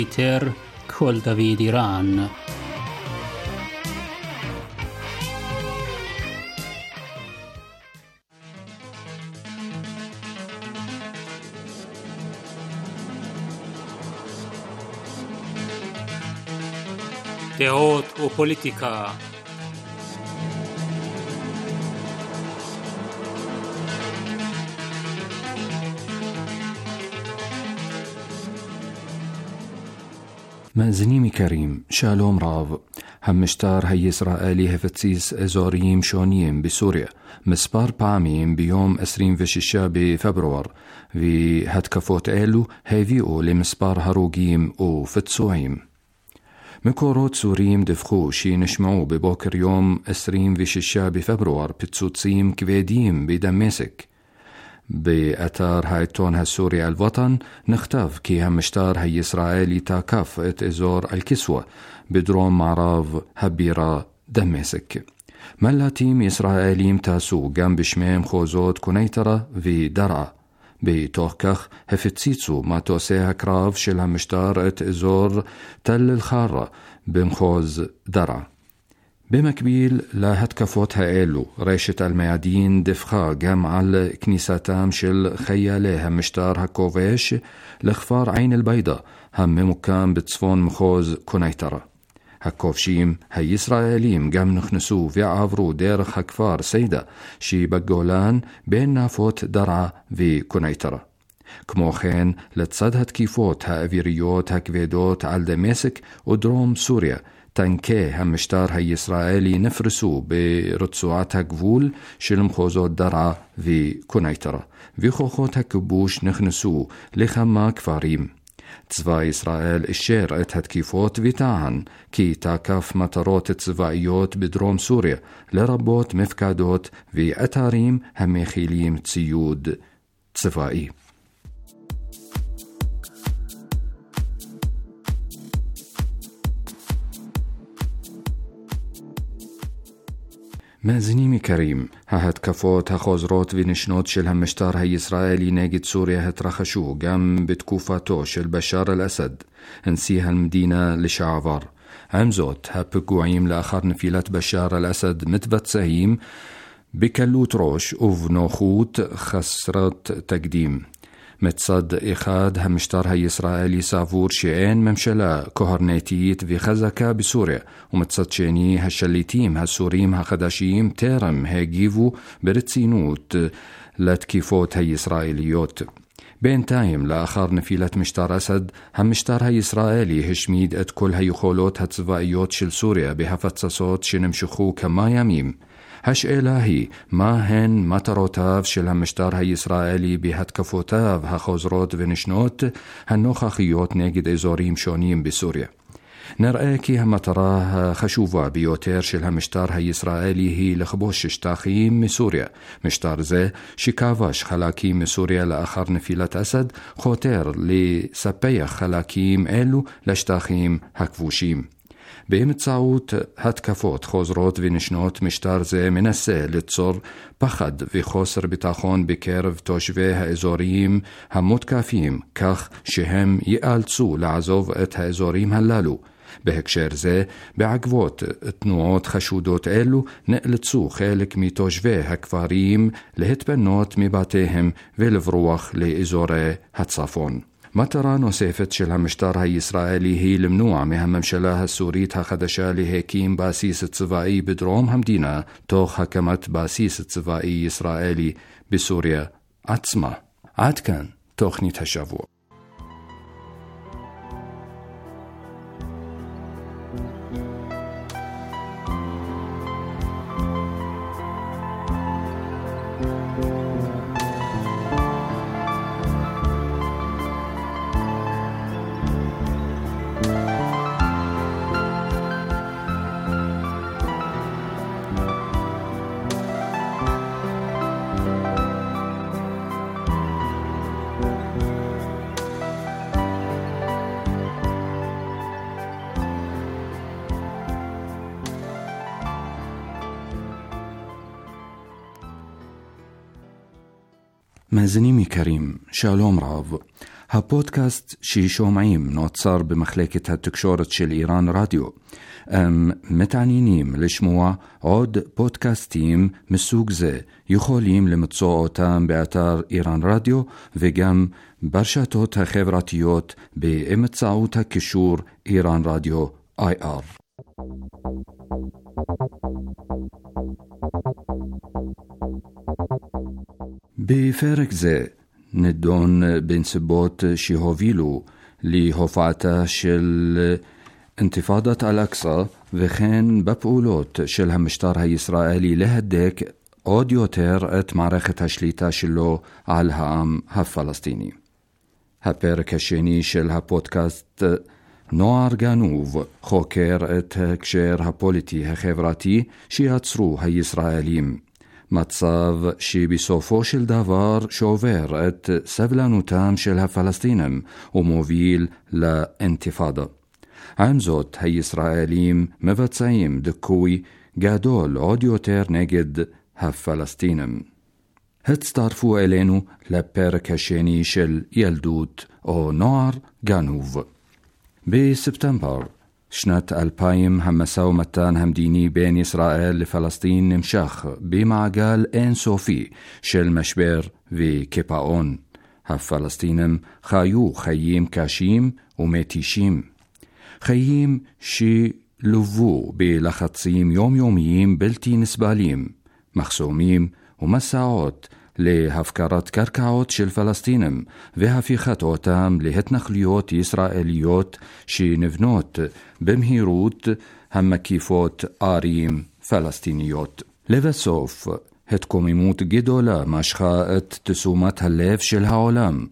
تر كل دافيد إيران דעות ופוליטיקה. מאזינים יקרים, שלום רב. המשטר הישראלי הפציץ אזורים שונים בסוריה מספר פעמים ביום 26 בפברואר, והתקפות אלו הביאו למספר הרוגים ופצועים. מקורות סוריים דיווחו שנשמעו בבוקר יום 26 בפברואר פיצוצים כבדים בדמשק. באתר העיתון הסורי אל-וטן נכתב כי המשטר הישראלי תקף את אזור אל-כסווה בדרום מערב הבירה דמשק. מל"טים ישראלים טסו גם בשמי מחוזות קוניטרה ודרעה. בתוך כך הפציצו מטוסי הקרב של המשטר את אזור תל אל-חרה במחוז דרעה. במקביל להתקפות האלו, רשת אל-מיאדין דיווחה גם על כניסתם של חיילי המשטר הכובש לכפר עין אל-בידה הממוקם בצפון מחוז קוניטרה. הכובשים הישראלים גם נכנסו ועברו דרך הכפר סיידה שבגולן בין נפות דרעה וקוניטרה. כמו כן, לצד התקיפות האוויריות הכבדות על דמשק ודרום סוריה, טנקי המשטר הישראלי נפרסו ברצועת הגבול של מחוזות דרעה וקוניטרה, וכוחות הכיבוש נכנסו לכמה כפרים. צבא ישראל אישר את התקיפות וטען כי תקף מטרות צבאיות בדרום סוריה, לרבות מפקדות ואתרים המכילים ציוד צבאי. מאזינים יקרים, ההתקפות החוזרות ונשנות של המשטר הישראלי נגד סוריה התרחשו גם בתקופתו של בשאר אל-אסד, נשיא המדינה לשעבר. עם זאת, הפיגועים לאחר נפילת בשאר אל-אסד מתבצעים בקלות ראש ובנוחות חסרת תקדים. מצד אחד, המשטר הישראלי סבור שאין ממשלה קוהרנטית וחזקה בסוריה, ומצד שני, השליטים הסורים החדשים טרם הגיבו ברצינות לתקיפות הישראליות. בינתיים, לאחר נפילת משטר אסד, המשטר הישראלי השמיד את כל היכולות הצבאיות של סוריה בהפצצות שנמשכו כמה ימים. השאלה היא, מה הן מטרותיו של המשטר הישראלי בהתקפותיו החוזרות ונשנות הנוכחיות נגד אזורים שונים בסוריה? נראה כי המטרה החשובה ביותר של המשטר הישראלי היא לכבוש שטחים מסוריה. משטר זה, שכבש חלקים מסוריה לאחר נפילת אסד, חותר לספח חלקים אלו לשטחים הכבושים. באמצעות התקפות חוזרות ונשנות, משטר זה מנסה ליצור פחד וחוסר ביטחון בקרב תושבי האזורים המותקפים, כך שהם ייאלצו לעזוב את האזורים הללו. בהקשר זה, בעקבות תנועות חשודות אלו, נאלצו חלק מתושבי הכפרים להתפנות מבתיהם ולברוח לאזורי הצפון. מטרה נוספת של המשטר הישראלי היא למנוע מהממשלה הסורית החדשה להקים בסיס צבאי בדרום המדינה, תוך הקמת בסיס צבאי ישראלי בסוריה עצמה. עד כאן תוכנית השבוע. מאזינים יקרים, שלום רב. הפודקאסט ששומעים נוצר במחלקת התקשורת של איראן רדיו. מתעניינים לשמוע עוד פודקאסטים מסוג זה, יכולים למצוא אותם באתר איראן רדיו וגם ברשתות החברתיות באמצעות הקישור איראן רדיו IR. בפרק זה נדון בנסיבות שהובילו להופעתה של אינתיפאדת אל-אקצא וכן בפעולות של המשטר הישראלי להדק עוד יותר את מערכת השליטה שלו על העם הפלסטיני. הפרק השני של הפודקאסט נוער גנוב חוקר את ההקשר הפוליטי החברתי שיצרו הישראלים, מצב שבסופו של דבר שובר את סבלנותם של הפלסטינים ומוביל לאינתיפאדה. עם זאת, הישראלים מבצעים דיכוי גדול עוד יותר נגד הפלסטינים. הצטרפו אלינו לפרק השני של ילדות או נוער גנוב. בספטמבר שנת 2000 המשא ומתן המדיני בין ישראל לפלסטין נמשך במעגל אינסופי של משבר וקיפאון. הפלסטינים חיו חיים קשים ומתישים, חיים שלוו בלחצים יומיומיים בלתי נסבלים, מחסומים ומסעות להפקרת קרקעות של פלסטינים והפיכת אותם להתנחלויות ישראליות שנבנות במהירות המקיפות ערים פלסטיניות. לבסוף, התקוממות גדולה משכה את תשומת הלב של העולם.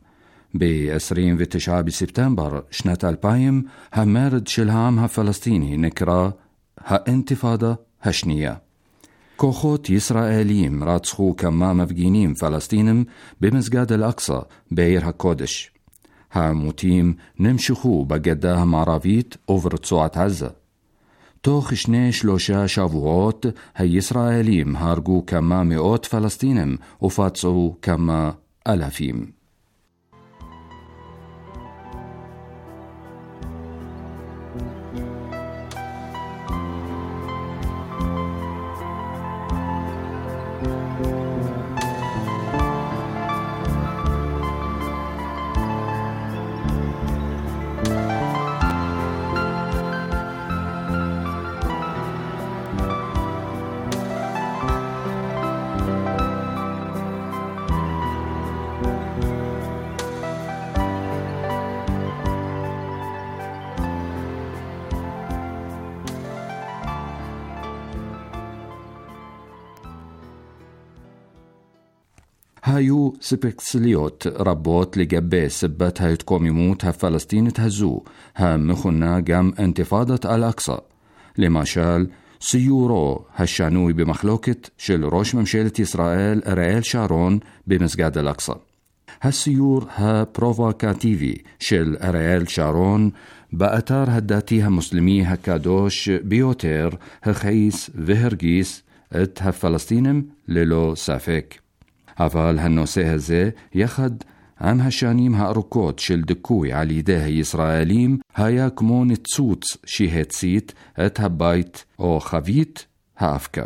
ב-29 בספטמבר שנת 2000 המרד של העם הפלסטיני נקרא האינתיפאדה השנייה. כוחות ישראלים רצחו כמה מפגינים פלסטינים במסגד אל-אקצא בעיר הקודש. העימותים נמשכו בגדה המערבית וברצועת עזה. תוך 2-3 שבועות הישראלים הרגו כמה מאות פלסטינים ופצעו כמה אלפים. היו ספקסליות רבות לגבי סיבת ההתקוממות הפלסטינית הזו, המכונה גם אינתיפאדת אל-אקצא. למשל, סיורו השנוי במחלוקת של ראש ממשלת ישראל אריאל שרון במסגד אל-אקצא. הסיור הפרובוקטיבי של אריאל שרון באתר הדתי המוסלמי הקדוש ביותר הכעיס והרגיס את הפלסטינים ללא ספק. אבל הנושא הזה, יחד עם השנים הארוכות של דיכוי על ידי הישראלים, היה כמו ניצוץ שהצית את הבית או חבית האבקה.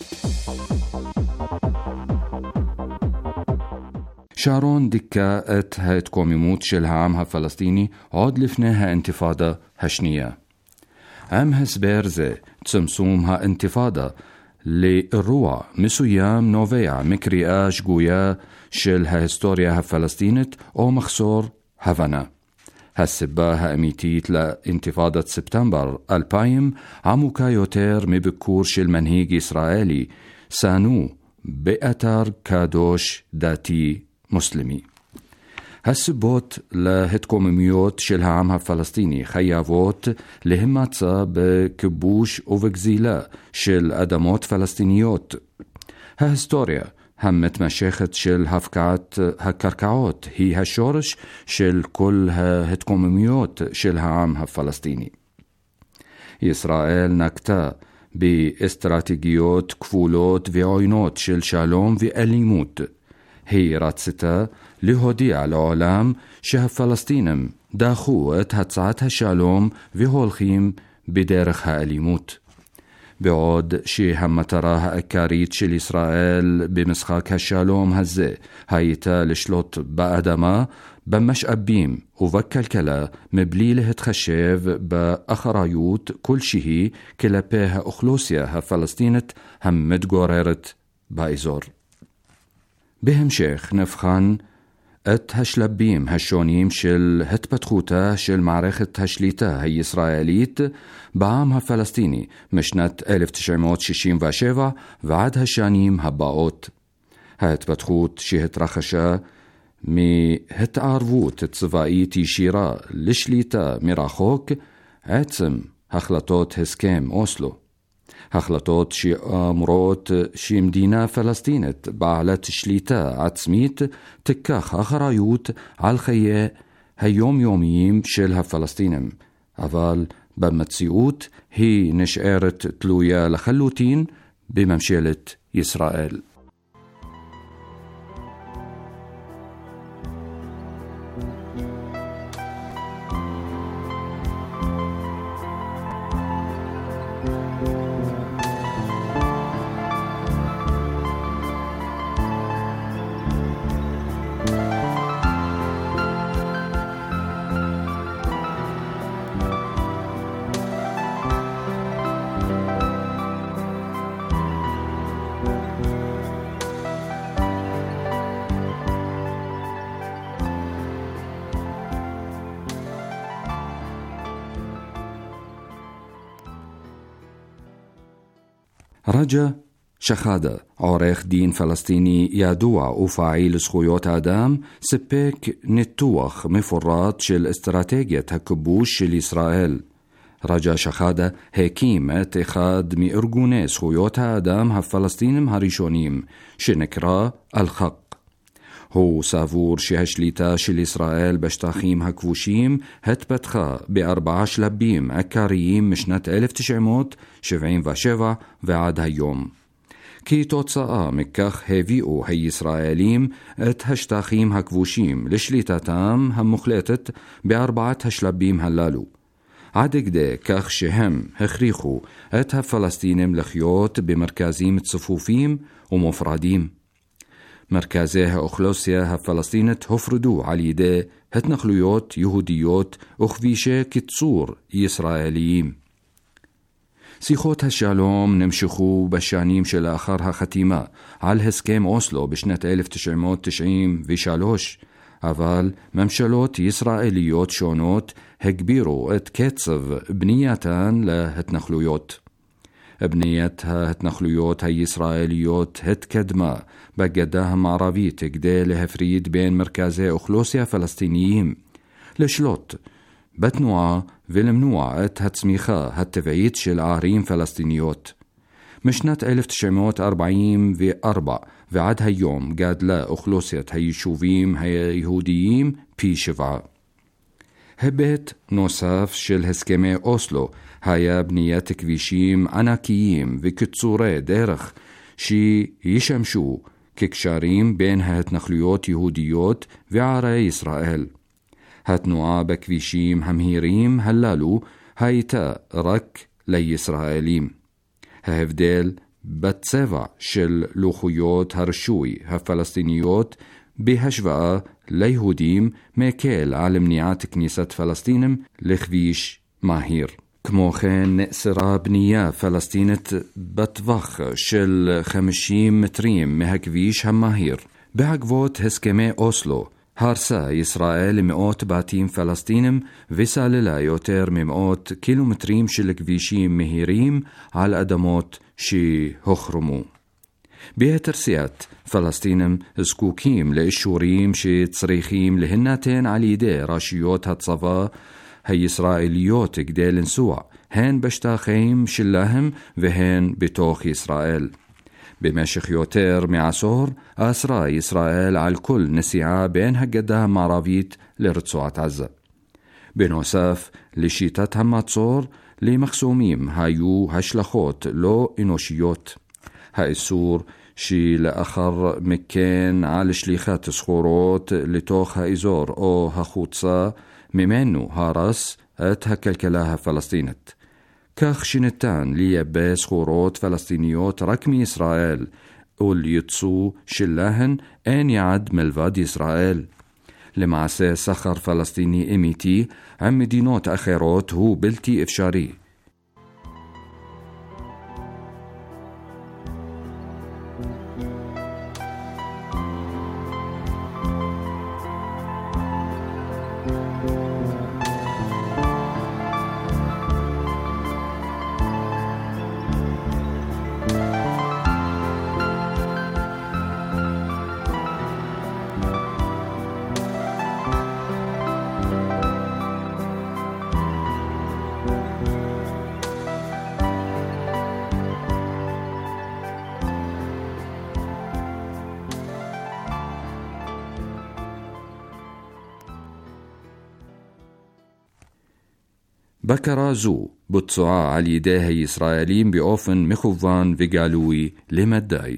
שרון דיכא את ההתקוממות של העם הפלסטיני עוד לפני האינתיפאדה השנייה. עם הסבר זה, צמצום האינתיפאדה לאירוע מסוים נובע מקריאה שגויה של ההיסטוריה הפלסטינית או מחסור הבנה. הסיבה האמיתית לאינתיפאדת ספטמבר 2000 עמוקה יותר מביקור של מנהיג ישראלי סנו באתר קדוש דתי מוסלמי. הסיבות להתקוממויות של העם הפלסטיני חייבות להימצא בכיבוש ובגזילה של אדמות פלסטיניות. ההיסטוריה המתמשכת של הפקעת הקרקעות היא השורש של כל ההתקוממויות של העם הפלסטיני. ישראל נקטה באסטרטגיות כפולות ועוינות של שלום ואלימות. هي راتستا להודיע לעולם שהפלסטינים דחו את הצעת השלום והולכים בדרך האלימות. בעוד שהמטרה העיקרית של ישראל במשחק השלום הזה הייתה לשלוט באדמה, במשאבים ובכלכלה מבלי להתחשב באחריות כלשהי כלפי האוכלוסייה הפלסטינית המתגוררת באזור. בהמשך נבחן את השלבים השונים של התפתחותה של מערכת השליטה הישראלית בעם הפלסטיני משנת 1967 ועד השנים הבאות. ההתפתחות שהתרחשה מהתערבות צבאית ישירה לשליטה מרחוק, עצם החלטות הסכם אוסלו. החלטות שאומרות שמדינה פלסטינית בעלת שליטה עצמית תיקח אחריות על חיי היומיומיים של הפלסטינים, אבל במציאות היא נשארת תלויה לחלוטין בממשלת ישראל. רג'ה שחאדה, עורך דין פלסטיני ידוע ופעיל זכויות האדם, סיפק ניתוח מפורט של אסטרטגיית הכיבוש של ישראל. רג'ה שחאדה הקים את אחד מארגוני זכויות האדם הפלסטינים הראשונים, שנקרא אל-חק. הוא סבור שהשליטה של ישראל בשטחים הכבושים התפתחה ב4 שלבים עיקריים משנת 1977 ועד היום. כתוצאה מכך הביאו הישראלים את השטחים הכבושים לשליטתם המוחלטת ב4 השלבים הללו, עד כדי כך שהם הכריחו את הפלסטינים לחיות במרכזים צפופים ומופרדים. מרכזי האוכלוסייה הפלסטינית הופרדו על ידי התנחלויות יהודיות וכבישי קיצור ישראליים. שיחות השלום נמשכו בשנים שלאחר החתימה על הסכם אוסלו בשנת 1993, אבל ממשלות ישראליות שונות הגבירו את קצב בנייתן להתנחלויות. בניית ההתנחלויות הישראליות התקדמה בגדה המערבית כדי להפריד בין מרכזי אוכלוסייה פלסטיניים, לשלוט בתנועה ולמנוע את הצמיחה הטבעית של ערים פלסטיניות. משנת 1944 ועד היום גדלה אוכלוסיית היישובים היהודיים פי 7. היבט נוסף של הסכמי אוסלו היה בניית כבישים ענקיים וקיצורי דרך שישמשו כקשרים בין ההתנחלויות יהודיות וערי ישראל. התנועה בכבישים המהירים הללו הייתה רק לישראלים. ההבדל בצבע של לוחיות הרשוי הפלסטיניות בהשוואה ליהודים מקל על מניעת כניסת פלסטינים לכביש מהיר. כמו כן נאסרה בנייה פלסטינית בטווח של 50 מטרים מהכביש המהיר. בעקבות הסכמי אוסלו הרסה ישראל מאות בתים פלסטינים וסללה יותר ממאות קילומטרים של כבישים מהירים על אדמות שהוחרמו. ביתר שאת, פלסטינים זקוקים לאישורים שצריכים להינתן על ידי רשויות הצבא הישראליות כדי לנסוע, הן בשטחים שלהם והן בתוך ישראל. במשך יותר מעשור אסרה ישראל על כל נסיעה בין הגדה המערבית לרצועת עזה. בנוסף לשיטת המצור, למחסומים היו השלכות לא אנושיות. האיסור שלאחר מכן על שליחת סחורות לתוך האזור או החוצה ממנו הרס את הכלכלה הפלסטינית, כך שניתן לייבא סחורות פלסטיניות רק מישראל, וליצוא שלהן אין יעד מלבד ישראל. למעשה סחר פלסטיני אמיתי עם מדינות אחרות הוא בלתי אפשרי. בקרה זו בוצעה על ידי הישראלים באופן מכוון וגלוי למדי.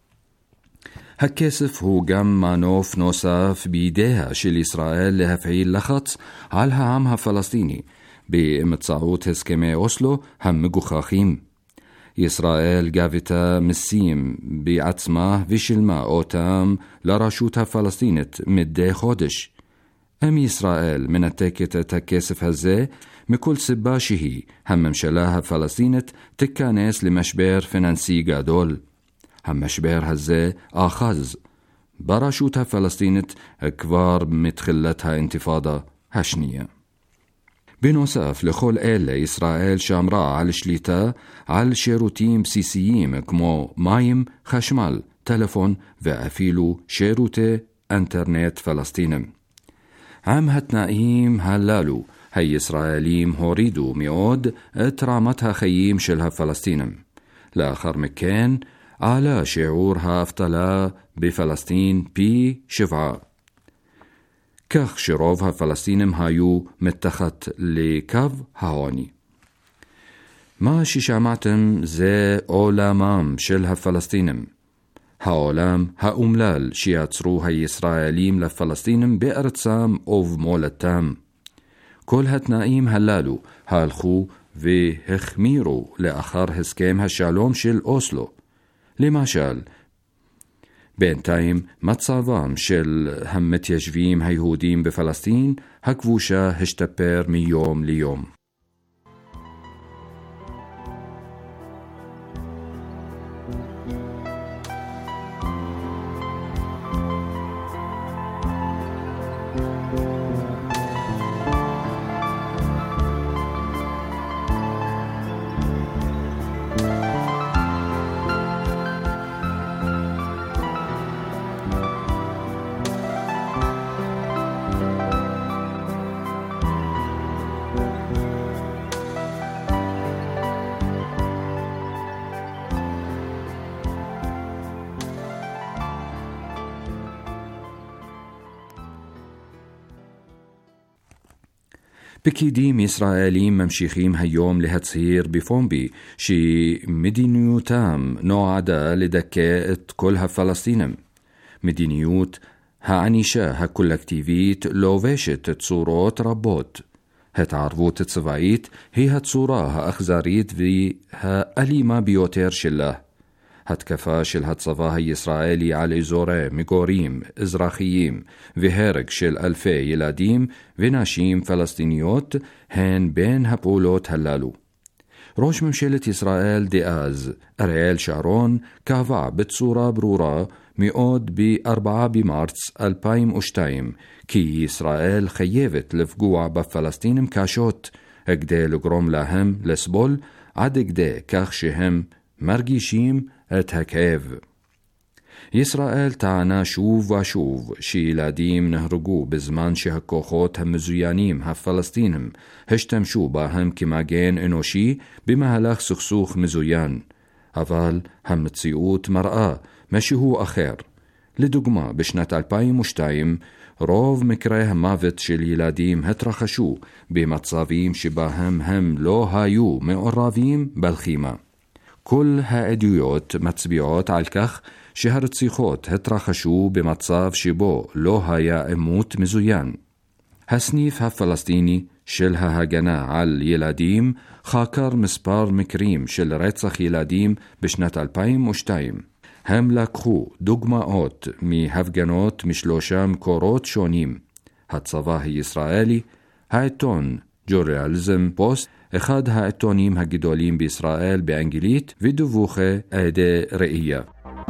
הכסף הוא גם מנוף נוסף בידיה של ישראל להפעיל לחץ על העם הפלסטיני באמצעות הסכמי אוסלו המגוחכים. ישראל גבתה מסים בעצמה ושילמה אותם לרשות הפלסטינית מדי חודש. אם ישראל מנתקת את הכסף הזה, מכל סיבה שהיא, הממשלה הפלסטינית תיכנס למשבר פיננסי גדול. המשבר הזה אחז ברשות הפלסטינית כבר מתחילת האינתיפאדה השנייה. בנוסף לכל אלה, ישראל שמרה על שליטה על שירותים בסיסיים כמו מים, חשמל, טלפון ואפילו שירותי אינטרנט פלסטינים. עם התנאים הללו, הישראלים הורידו מאוד את רמת החיים של הפלסטינים. לאחר מכן עלה שיעור האבטלה בפלסטין פי 7. כך שרוב הפלסטינים היו מתחת לקו העוני. מה ששמעתם זה עולמם של הפלסטינים. העולם האומלל שיצרו הישראלים לפלסטינים בארצם ובמולדתם. כל התנאים הללו הלכו והחמירו לאחר הסכם השלום של אוסלו. למשל, בינתיים מצבם של המתיישבים היהודים בפלסטין הכבושה השתפר מיום ליום. פקידים ישראלים ממשיכים היום להצהיר בפומבי שמדיניותם נועדה לדכא את כל הפלסטינים. מדיניות הענישה הקולקטיבית לובשת צורות רבות. התערבות צבאית היא הצורה האכזרית והאלימה ביותר שלה. התקפה של הצבא הישראלי על אזורי מגורים אזרחיים והרג של אלפי ילדים ונשים פלסטיניות הן בין הפעולות הללו. ראש ממשלת ישראל דאז, אריאל שרון, קבע בצורה ברורה מאוד ב-4 במרץ 2002 כי ישראל חייבת לפגוע בפלסטינים קשות כדי לגרום להם לסבול עד כדי כך שהם מרגישים את הכאב. ישראל טענה שוב ושוב שילדים נהרגו בזמן שהכוחות המזוינים הפלסטינים השתמשו בהם כמגן אנושי במהלך סכסוך מזוין, אבל המציאות מראה משהו אחר. לדוגמה, בשנת 2002 רוב מקרי המוות של ילדים התרחשו במצבים שבהם הם לא היו מעורבים בלחימה. כל העדויות מצביעות על כך שהרציחות התרחשו במצב שבו לא היה עימות מזוין. הסניף הפלסטיני של ההגנה על ילדים חקר מספר מקרים של רצח ילדים בשנת 2002. הם לקחו דוגמאות מהפגנות משלושה מקורות שונים: הצבא הישראלי, העיתון ג'ורנליזם פוסט, אחד העיתונים הגדולים בישראל באנגלית, ודיווחי עדי ראייה.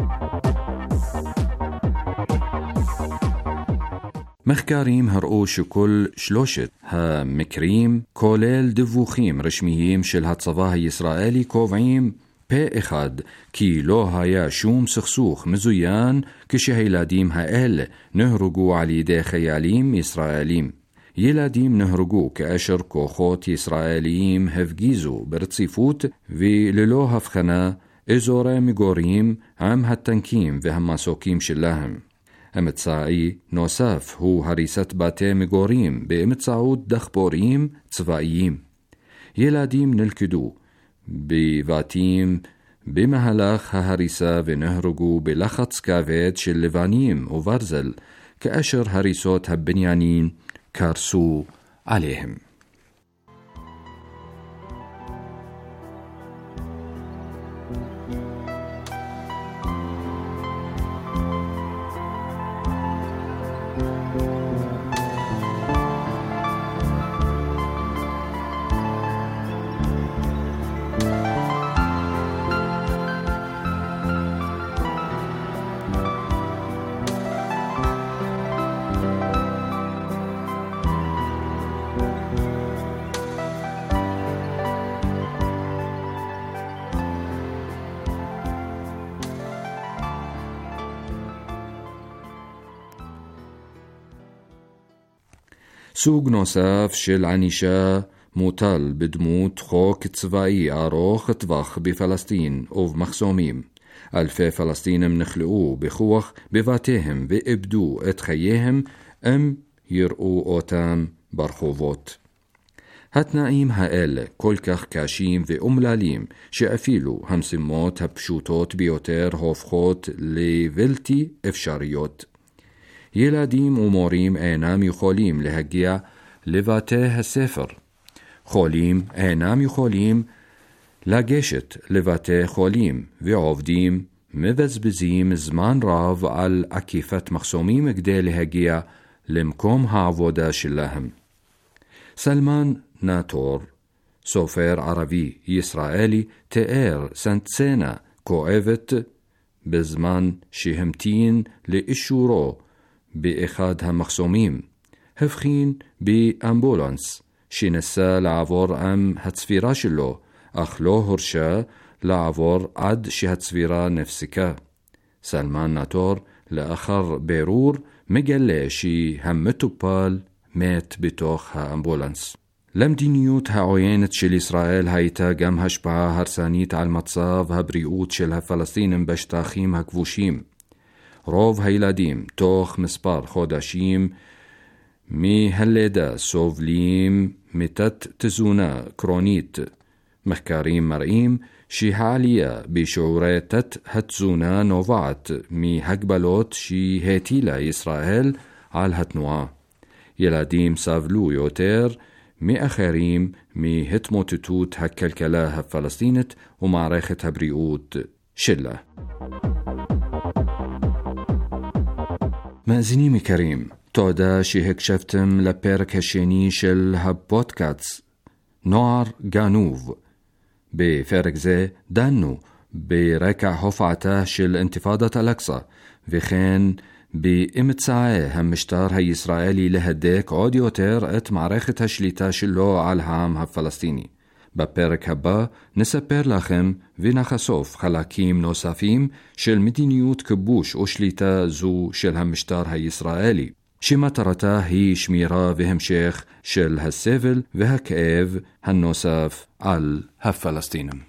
מחקרים הראו שכל שלושת המקרים, כולל דיווחים רשמיים של הצבא הישראלי, קובעים פה אחד כי לא היה שום סכסוך מזוין כשהילדים האלה נהרגו על ידי חיילים ישראלים. ילדים נהרגו כאשר כוחות ישראליים הפגיזו ברציפות וללא הבחנה אזורי מגורים עם הטנקים והמסוקים שלהם. אמצעי נוסף הוא הריסת בתי מגורים באמצעות דחפורים צבאיים. ילדים נלכדו בבתים במהלך ההריסה ונהרגו בלחץ כבד של לבנים וברזל כאשר הריסות הבניינים קרסו עליהם. סוג נוסף של ענישה מוטל בדמות חוק צבאי ארוך טווח בפלסטין ובמחסומים. אלפי פלסטינים נכלאו בכוח בבתיהם ואיבדו את חייהם אם יראו אותם ברחובות. התנאים האלה כל כך קשים ואומללים שאפילו המשימות הפשוטות ביותר הופכות לבלתי אפשריות. ילדים ומורים אינם יכולים להגיע לבתי הספר. חולים אינם יכולים לגשת לבתי חולים, ועובדים מבזבזים זמן רב על עקיפת מחסומים כדי להגיע למקום העבודה שלהם. סלמן נאטור, סופר ערבי ישראלי, תיאר סצנה כואבת בזמן שהמתין לאישורו באחד המחסומים. הבחין באמבולנס שנסה לעבור עם הצבירה שלו, אך לא הורשה לעבור עד שהצבירה נפסקה. סלמן נאטור לאחר בירור מגלה שהמטופל מת בתוך האמבולנס. למדיניות העוינת של ישראל הייתה גם השפעה הרסנית על מצב הבריאות של הפלסטינים בשטחים הכבושים. רוב הילדים תוך מספר חודשים מהלידה סובלים מתת תזונה קרונית. מחקרים מראים שהעלייה בשיעורי תת התזונה נובעת מהגבלות שהטילה ישראל על התנועה. ילדים סבלו יותר מאחרים מהתמוטטות הכלכלה הפלסטינית ומערכת הבריאות שלה. מאזינים יקרים, תודה שהקשבתם לפרק השני של הפודקאסט נוער גנוב. בפרק זה דנו ברקע הופעתה של אינתיפאדת אל-אקצא, וכן באמצעי המשטר הישראלי להדק עוד יותר את מערכת השליטה שלו על העם הפלסטיני. בפרק הבא נספר לכם ונחשוף חלקים נוספים של מדיניות כיבוש ושליטה זו של המשטר הישראלי, שמטרתה היא שמירה והמשך של הסבל והכאב הנוסף על הפלסטינים.